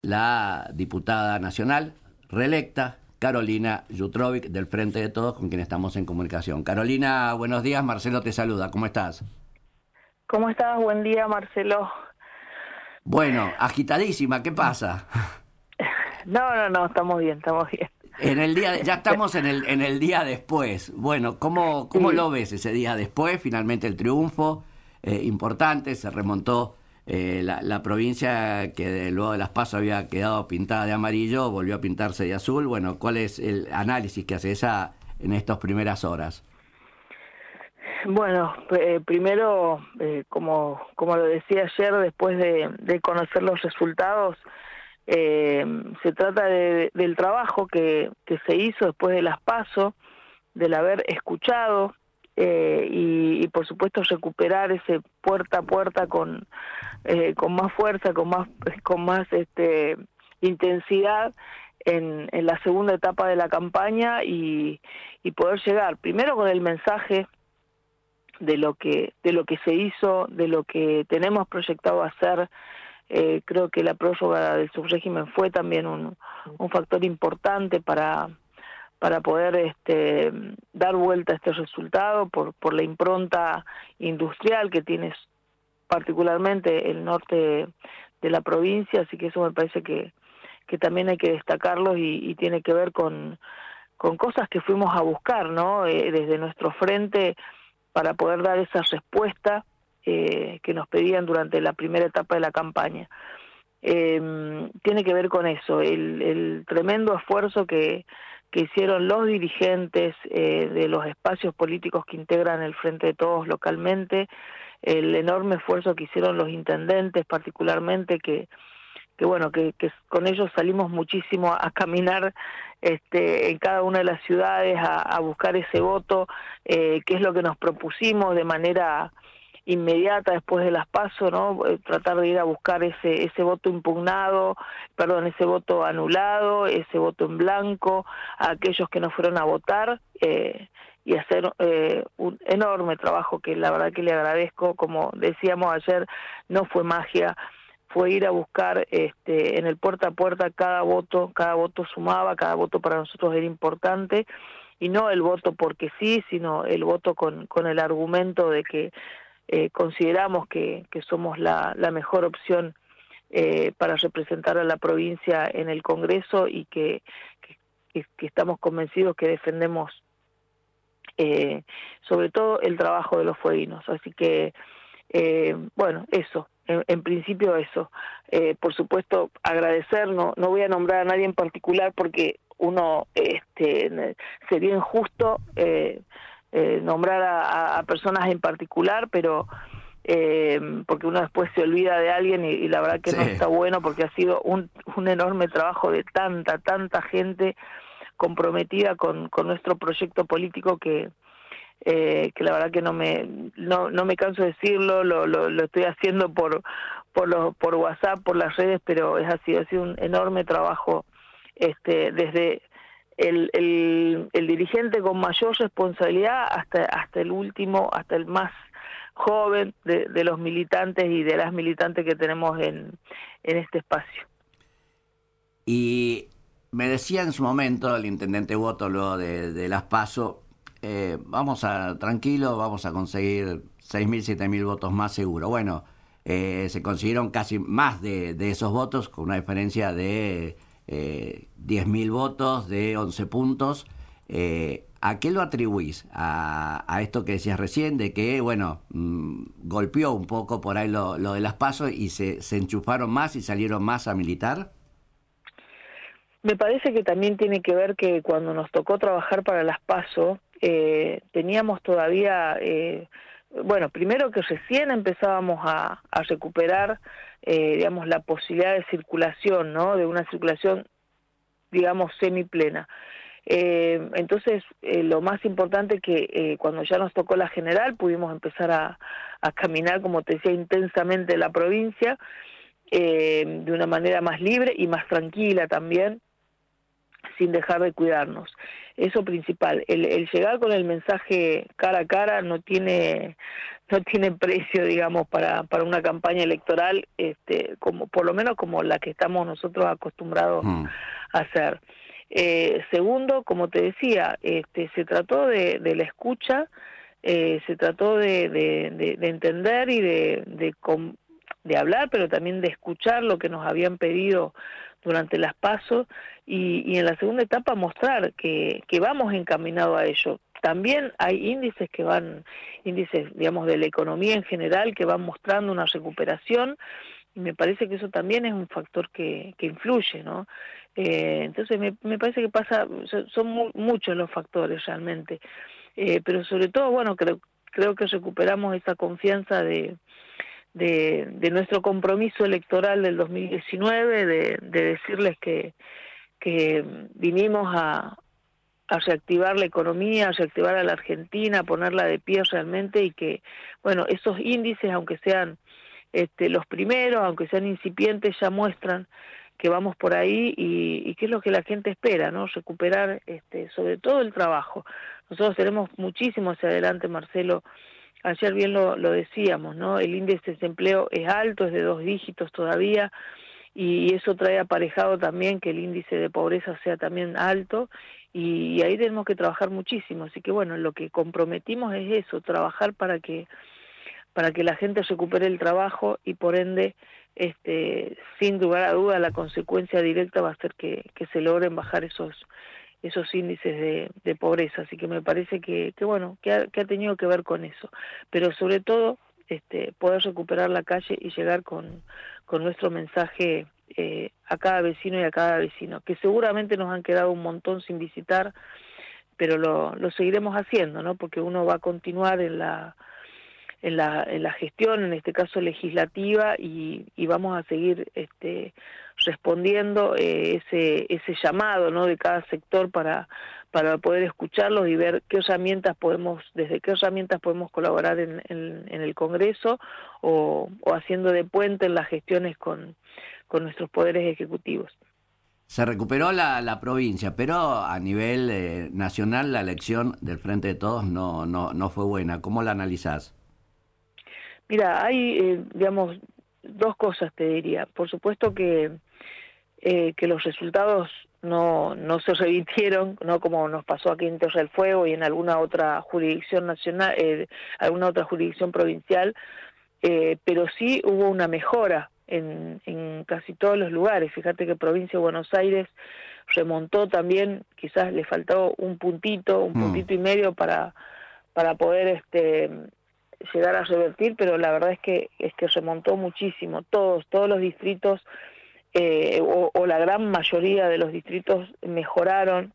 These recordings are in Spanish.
la diputada nacional reelecta, Carolina Yutrovic, del Frente de Todos, con quien estamos en comunicación. Carolina, buenos días, Marcelo te saluda, ¿cómo estás? ¿Cómo estás? Buen día, Marcelo. Bueno, agitadísima, ¿qué pasa? No, estamos bien, estamos bien. En el día, ya estamos en el día después. Bueno, ¿cómo Sí. lo ves ese día después? Finalmente el triunfo importante, se remontó la provincia que luego de las PASO había quedado pintada de amarillo, volvió a pintarse de azul. Bueno, ¿cuál es el análisis que hace esa en estas primeras horas? Bueno, primero, como lo decía ayer, después de conocer los resultados, se trata del trabajo que se hizo después de las PASO, del haber escuchado y por supuesto recuperar ese puerta a puerta con más fuerza, con más intensidad en la segunda etapa de la campaña y poder llegar primero con el mensaje de lo que se hizo, de lo que tenemos proyectado hacer. Creo que la prórroga del subrégimen fue también un factor importante para poder dar vuelta a este resultado por la impronta industrial que tiene particularmente el norte de la provincia, así que eso me parece que también hay que destacarlo y tiene que ver con cosas que fuimos a buscar, ¿no? Desde nuestro frente para poder dar esa respuesta que nos pedían durante la primera etapa de la campaña. Tiene que ver con eso, el tremendo esfuerzo que hicieron los dirigentes de los espacios políticos que integran el Frente de Todos localmente, el enorme esfuerzo que hicieron los intendentes particularmente, que con ellos salimos muchísimo a caminar en cada una de las ciudades a buscar ese voto, que es lo que nos propusimos de manera inmediata después de las PASO, ¿no? Tratar de ir a buscar ese voto impugnado, perdón, ese voto anulado, ese voto en blanco, a aquellos que no fueron a votar, y hacer un enorme trabajo que la verdad que le agradezco. Como decíamos ayer, no fue magia, fue ir a buscar en el puerta a puerta cada voto sumaba, cada voto para nosotros era importante, y no el voto porque sí, sino el voto con el argumento de que consideramos que somos la mejor opción para representar a la provincia en el Congreso y que estamos convencidos que defendemos sobre todo el trabajo de los fueguinos. Así que, bueno, eso. En principio eso. Por supuesto, agradecer, no voy a nombrar a nadie en particular porque uno sería injusto nombrar a personas en particular, pero porque uno después se olvida de alguien y la verdad que Sí. no está bueno, porque ha sido un enorme trabajo de tanta gente comprometida con nuestro proyecto político que la verdad que no me canso de decirlo, lo estoy haciendo por WhatsApp, por las redes, pero ha sido un enorme trabajo desde el dirigente con mayor responsabilidad hasta el último, hasta el más joven de los militantes y de las militantes que tenemos en este espacio. Y me decía en su momento el intendente Boto, luego de las PASO, vamos a conseguir 6.000, 7.000 votos más seguro. Bueno, se consiguieron casi más de esos votos, con una diferencia de 10.000 votos, de 11 puntos. ¿A qué lo atribuís? ¿A esto que decías recién, de que, bueno, golpeó un poco por ahí lo de las PASO y se enchufaron más y salieron más a militar? Me parece que también tiene que ver que cuando nos tocó trabajar para las PASO, teníamos todavía, bueno, primero que recién empezábamos a recuperar, digamos, la posibilidad de circulación, ¿no? De una circulación, digamos, semiplena. Entonces, lo más importante que cuando ya nos tocó la general, pudimos empezar a caminar, como te decía, intensamente la provincia, de una manera más libre y más tranquila también. sin dejar de cuidarnos. Eso principal. El llegar con el mensaje cara a cara no tiene precio, digamos, para una campaña electoral, como por lo menos como la que estamos nosotros acostumbrados a hacer. Segundo, como te decía, se trató de la escucha, se trató de entender y de hablar, pero también de escuchar lo que nos habían pedido durante las PASO, y en la segunda etapa mostrar que vamos encaminados a ello. También hay índices digamos, de la economía en general, que van mostrando una recuperación, y me parece que eso también es un factor que influye, ¿no? Entonces me parece que son muchos los factores realmente, pero sobre todo, bueno, creo que recuperamos esa confianza de nuestro compromiso electoral del 2019, de decirles que vinimos a reactivar la economía, a reactivar a la Argentina, a ponerla de pie realmente, y que, bueno, esos índices, aunque sean los primeros, aunque sean incipientes, ya muestran que vamos por ahí, y qué es lo que la gente espera, ¿no? Recuperar sobre todo el trabajo. Nosotros tenemos muchísimo hacia adelante, Marcelo. Ayer bien lo decíamos, ¿no? El índice de desempleo es alto, es de 2 dígitos todavía, y eso trae aparejado también que el índice de pobreza sea también alto, y ahí tenemos que trabajar muchísimo. Así que bueno, lo que comprometimos es eso, trabajar para que la gente recupere el trabajo, y por ende, sin lugar a duda, la consecuencia directa va a ser que se logren bajar esos índices de pobreza. Así que me parece que bueno, que ha tenido que ver con eso, pero sobre todo poder recuperar la calle y llegar con nuestro mensaje a cada vecino y a cada vecino, que seguramente nos han quedado un montón sin visitar, pero lo seguiremos haciendo, ¿no? Porque uno va a continuar en la gestión, en este caso legislativa, y vamos a seguir respondiendo ese llamado, ¿no?, de cada sector para poder escucharlos y ver desde qué herramientas podemos colaborar en el Congreso, o haciendo de puente en las gestiones con nuestros poderes ejecutivos. Se recuperó la provincia, pero a nivel nacional la elección del Frente de Todos no fue buena. ¿Cómo la analizás? Mira, hay, digamos, dos cosas te diría. Por supuesto que los resultados no se revirtieron, no como nos pasó aquí en Tierra del Fuego y en alguna otra jurisdicción nacional, alguna otra jurisdicción provincial, pero sí hubo una mejora en casi todos los lugares. Fíjate que provincia de Buenos Aires remontó también, quizás le faltó un puntito y medio para poder llegar a revertir, pero la verdad es que remontó muchísimo. Todos los distritos, o la gran mayoría de los distritos, mejoraron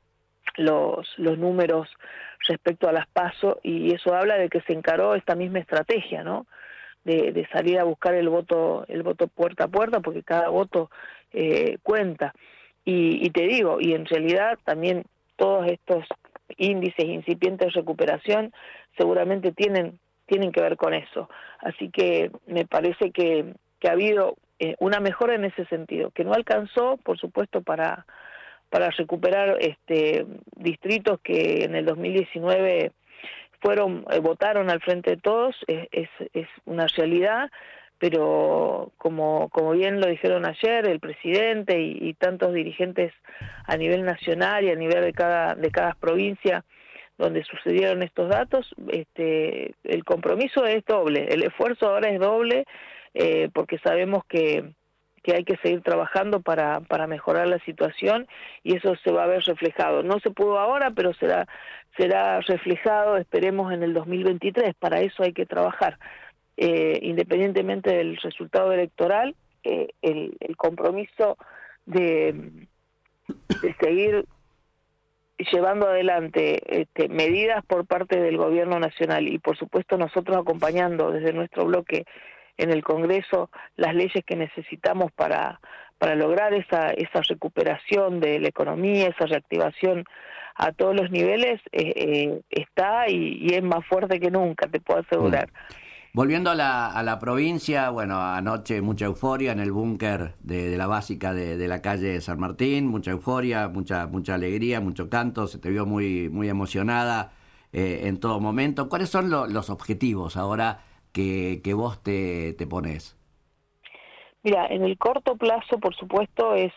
los números respecto a las PASO, y eso habla de que se encaró esta misma estrategia, ¿no?, de salir a buscar el voto puerta a puerta, porque cada voto cuenta. Y te digo, y en realidad también todos estos índices incipientes de recuperación seguramente tienen que ver con eso. Así que me parece que ha habido una mejora en ese sentido, que no alcanzó, por supuesto, para recuperar distritos que en el 2019 votaron al Frente de Todos, es una realidad, pero como bien lo dijeron ayer el presidente y tantos dirigentes a nivel nacional y a nivel de cada provincia donde sucedieron estos datos, el compromiso es doble, el esfuerzo ahora es doble, porque sabemos que hay que seguir trabajando para mejorar la situación, y eso se va a ver reflejado. No se pudo ahora, pero será reflejado, esperemos, en el 2023. Para eso hay que trabajar. Independientemente del resultado electoral, el compromiso de seguir llevando adelante medidas por parte del gobierno nacional, y por supuesto nosotros acompañando desde nuestro bloque en el Congreso las leyes que necesitamos para lograr esa recuperación de la economía, esa reactivación a todos los niveles, está y es más fuerte que nunca, te puedo asegurar. Volviendo a la provincia, bueno, anoche mucha euforia en el búnker de la básica de la calle San Martín, mucha euforia, mucha alegría, mucho canto, se te vio muy emocionada en todo momento. ¿Cuáles son los objetivos ahora que vos te pones? Mira, en el corto plazo, por supuesto, es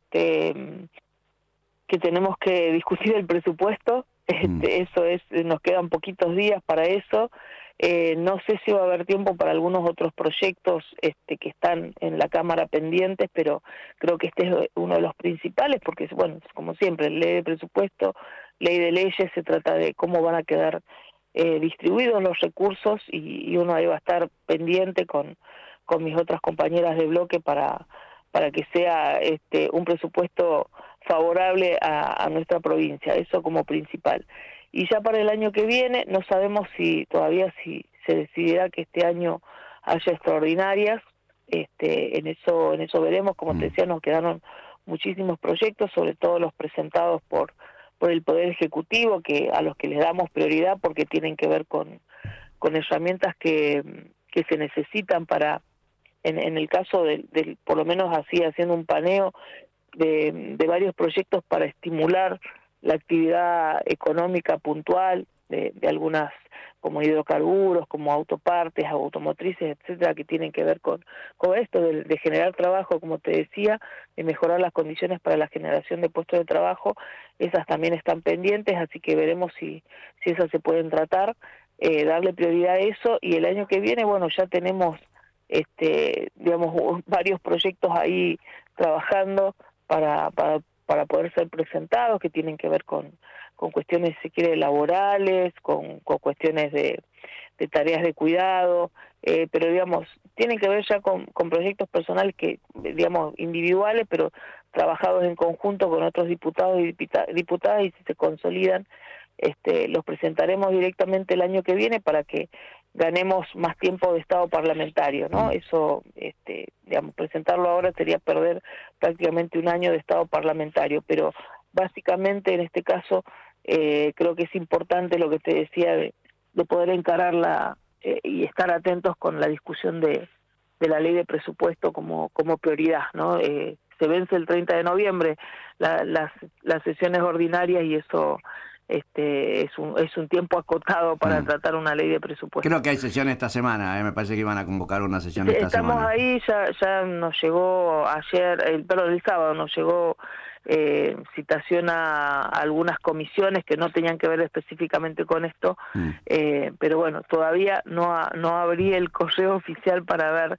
que tenemos que discutir el presupuesto. Mm, Eso es, nos quedan poquitos días para eso. No sé si va a haber tiempo para algunos otros proyectos que están en la Cámara pendientes, pero creo que este es uno de los principales, porque, bueno, como siempre, ley de presupuesto, ley de leyes, se trata de cómo van a quedar distribuidos los recursos, y uno ahí va a estar pendiente con mis otras compañeras de bloque para que sea un presupuesto favorable a nuestra provincia, eso como principal. Y ya para el año que viene no sabemos si todavía si se decidirá que este año haya extraordinarias. En eso veremos. Como te mm. decía, nos quedaron muchísimos proyectos, sobre todo los presentados por el Poder Ejecutivo, que a los que les damos prioridad porque tienen que ver con herramientas que se necesitan para, en el caso del, por lo menos así, haciendo un paneo de varios proyectos para estimular la actividad económica puntual de algunas, como hidrocarburos, como autopartes, automotrices, etcétera, que tienen que ver con esto de generar trabajo, como te decía, de mejorar las condiciones para la generación de puestos de trabajo. Esas también están pendientes, así que veremos si esas se pueden tratar, darle prioridad a eso. Y el año que viene, bueno, ya tenemos digamos, varios proyectos ahí trabajando para poder ser presentados, que tienen que ver con cuestiones, si quiere, laborales, con cuestiones de tareas de cuidado, pero, digamos, tienen que ver ya con proyectos personales que, digamos, individuales, pero trabajados en conjunto con otros diputados y diputadas, y si se consolidan, los presentaremos directamente el año que viene para que ganemos más tiempo de estado parlamentario, ¿no? Mm. Eso, digamos, presentarlo ahora sería perder prácticamente un año de estado parlamentario, pero básicamente en este caso creo que es importante lo que te decía de poder encararla y estar atentos con la discusión de la ley de presupuesto como prioridad, ¿no? Se vence el 30 de noviembre las sesiones ordinarias, y eso es un tiempo acotado para Mm. tratar una ley de presupuesto. Creo que hay sesión esta semana, me parece que iban a convocar una sesión esta Estamos semana. ahí, ya nos llegó ayer, el sábado nos llegó citación a algunas comisiones que no tenían que ver específicamente con esto, Mm. pero bueno, todavía no abrí el correo oficial para ver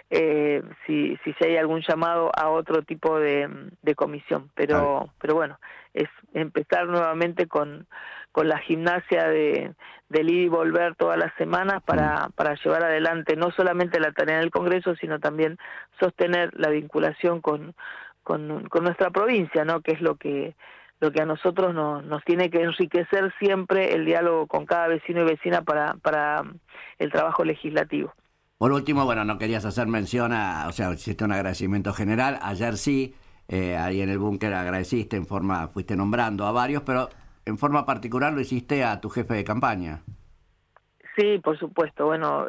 si hay algún llamado a otro tipo de comisión, Está bien. pero bueno, es empezar nuevamente con la gimnasia del ir y volver todas las semanas Mm. para llevar adelante no solamente la tarea del Congreso, sino también sostener la vinculación con nuestra provincia, ¿no? Que es lo que a nosotros nos tiene que enriquecer siempre, el diálogo con cada vecino y vecina para el trabajo legislativo. Por último, bueno, no querías hacer mención o sea, hiciste un agradecimiento general. Ayer sí, ahí en el búnker agradeciste fuiste nombrando a varios, pero en forma particular lo hiciste a tu jefe de campaña. Sí, por supuesto. Bueno,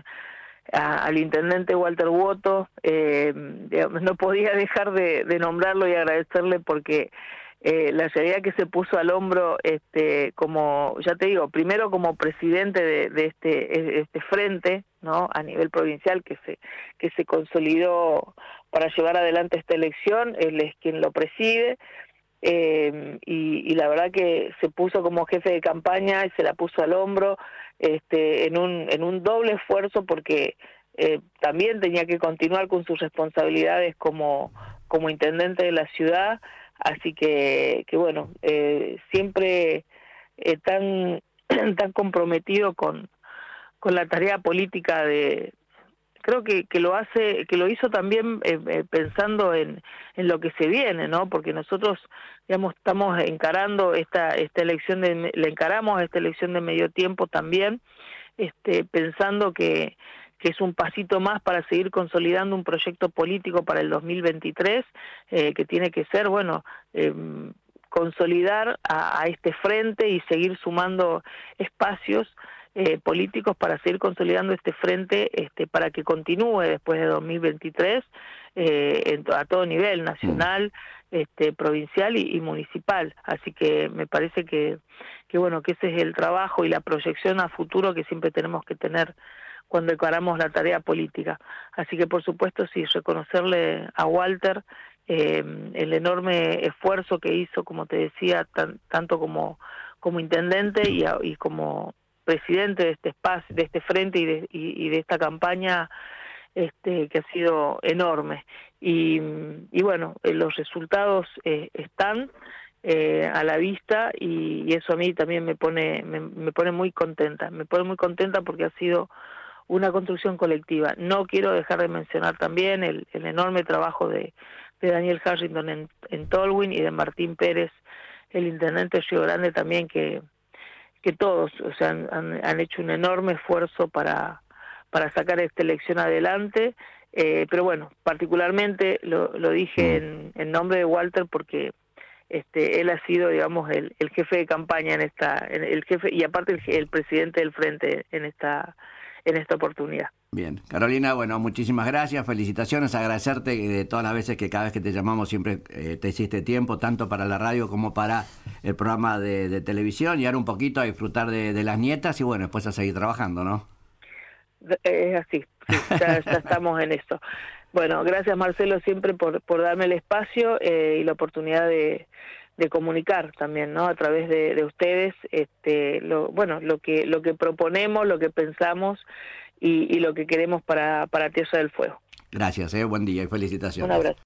al intendente Walter Woto, digamos, no podía dejar de nombrarlo y agradecerle porque la realidad que se puso al hombro, como ya te digo, primero como presidente de este frente, ¿no? A nivel provincial que se consolidó para llevar adelante esta elección. Él es quien lo preside. Y la verdad que se puso como jefe de campaña y se la puso al hombro, en un doble esfuerzo, porque también tenía que continuar con sus responsabilidades como intendente de la ciudad, así que bueno, siempre tan tan comprometido con la tarea política. Creo que lo hizo también pensando en lo que se viene, ¿no? Porque nosotros, digamos, estamos encarando esta elección le encaramos a esta elección de medio tiempo también, pensando que es un pasito más para seguir consolidando un proyecto político para el 2023, que tiene que ser, bueno, consolidar a este frente y seguir sumando espacios. políticos para seguir consolidando este frente, para que continúe después de 2023 a todo nivel, nacional, provincial y municipal. Así que me parece que bueno, que ese es el trabajo y la proyección a futuro que siempre tenemos que tener cuando encaramos la tarea política. Así que por supuesto sí, reconocerle a Walter el enorme esfuerzo que hizo, como te decía, tanto como intendente y como presidente de este espacio, de este frente y de esta campaña, que ha sido enorme. Y bueno, los resultados están a la vista y eso a mí también me pone muy contenta. Me pone muy contenta porque ha sido una construcción colectiva. No quiero dejar de mencionar también el enorme trabajo de Daniel Harrington en Tolwyn y de Martín Pérez, el intendente de Río Grande también, que todos, o sea, han hecho un enorme esfuerzo para sacar esta elección adelante, pero bueno, particularmente lo dije en nombre de Walter porque él ha sido, digamos, el jefe de campaña el jefe y aparte el presidente del frente en esta oportunidad. Bien, Carolina, bueno, muchísimas gracias, felicitaciones, agradecerte de todas las veces que cada vez que te llamamos siempre te hiciste tiempo, tanto para la radio como para el programa de televisión, y ahora un poquito a disfrutar de las nietas y bueno, después a seguir trabajando, ¿no? Es así, sí, ya estamos en esto. Bueno, gracias Marcelo siempre por darme el espacio y la oportunidad de comunicar también, ¿no? A través de ustedes, lo que proponemos, lo que pensamos y lo que queremos para Tierra del Fuego. Gracias, buen día y felicitaciones. Un abrazo.